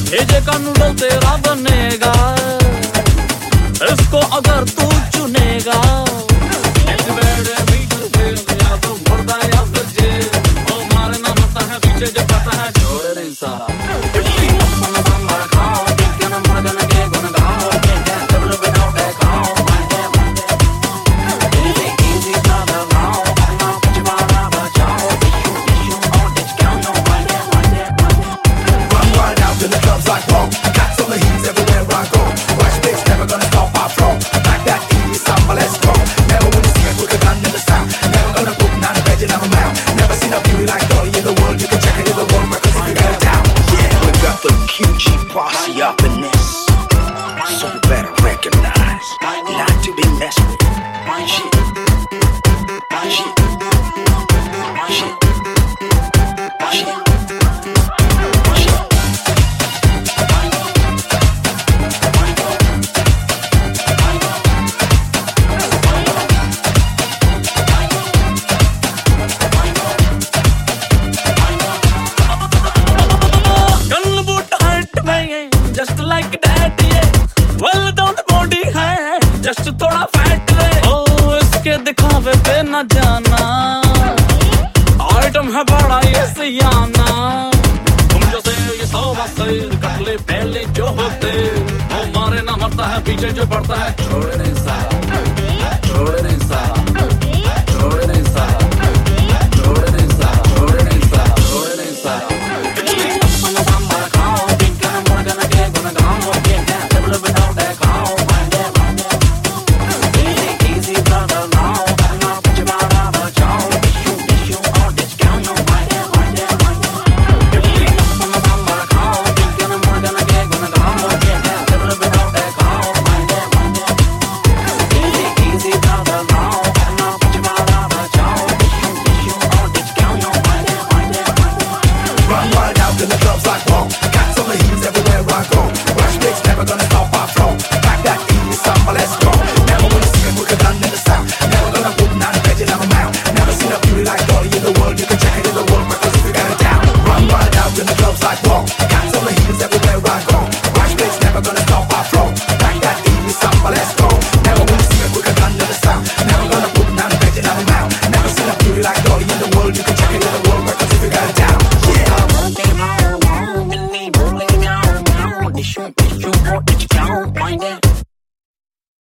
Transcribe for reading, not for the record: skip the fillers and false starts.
भेजे का नूडल तेरा बनेगा, इसको अगर तू चुनेगा। It's better me to feel, या तो मुर्दा या फिर जेल, वो मारे ना मरता है पीछे जो पता है छोड़ नहीं साला। Posse up in this, so you better recognize not to be messed with. Shit, shit, shit, shit. Just like that, yeah. Well don't body है, just थोड़ा fat है। Oh इसके दिखावे पे न जाना, आइटम है बड़ा ये सियाना। तुम जो से ये सौ बातें कटले पहले जो होते, वो मारे ना मरता है पीछे जो पड़ता है छोड़ नहीं साला, छोड़ नहीं साला, छोड़ नहीं साला, छोड़ नहीं साला, छोड़ नहीं साला, छोड़ नहीं साला। Like all you the world, you can